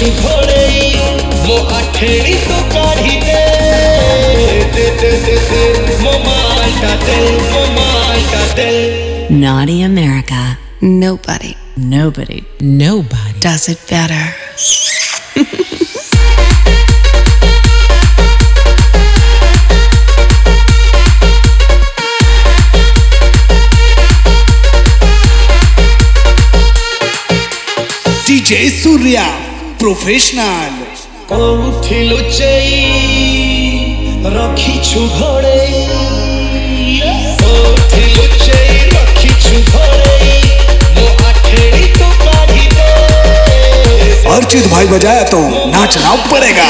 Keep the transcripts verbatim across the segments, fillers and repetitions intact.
रखिछु घोड़े मो आठेड़ी तो काढ़ी दे दे दे दे दे मो मालटा दे मो मालटा दे। Naughty America. Nobody, nobody, nobody does it better. D J Surya Professional कोठी लुचई रखिछु घोड़े कोठी लुचई रखिछु घोड़े मो आठेड़ी तो काढ़ी दे। अर्चित भाई बजाया तो नाचना पड़ेगा।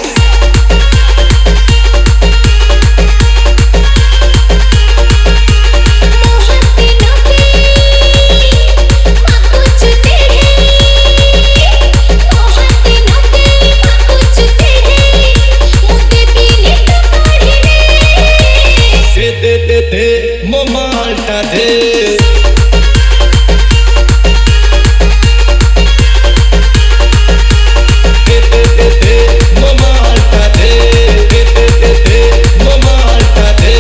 मो मालटा दे दे दे दे दे मो मालटा दे दे दे दे दे मो मालटा दे।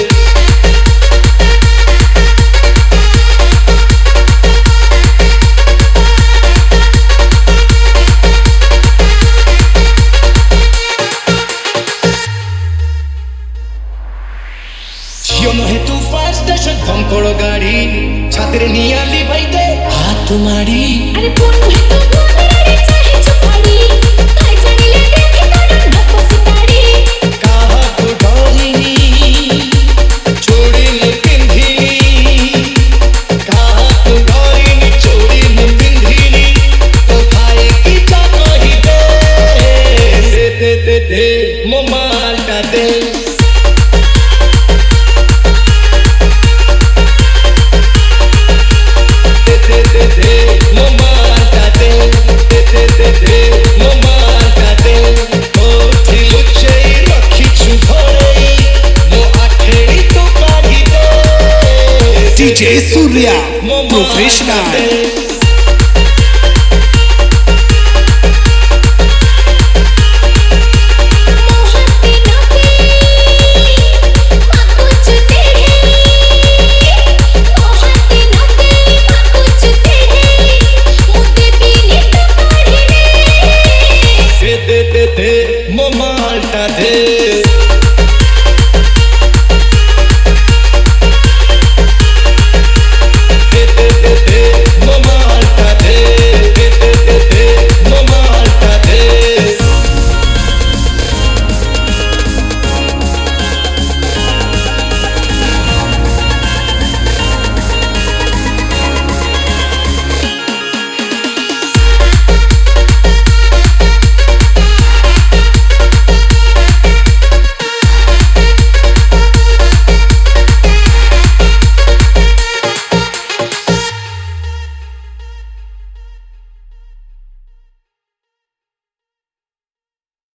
झियो नहे तू फायर स्टेशन कंकड़ गाड़ी छात्र नियाली भाई दे हाथ मारी अरे फोन है तो फोन रे चाहे छुपाड़ी भाई जाने ले देखे तो न पसताड़ी काहा को डोरी छोड़ी न पिंधी काहा को डोरी छोड़ी न पिंधी तो खाए की चा कही दे दे दे दे दे मो मालटा दे D J Surya Professional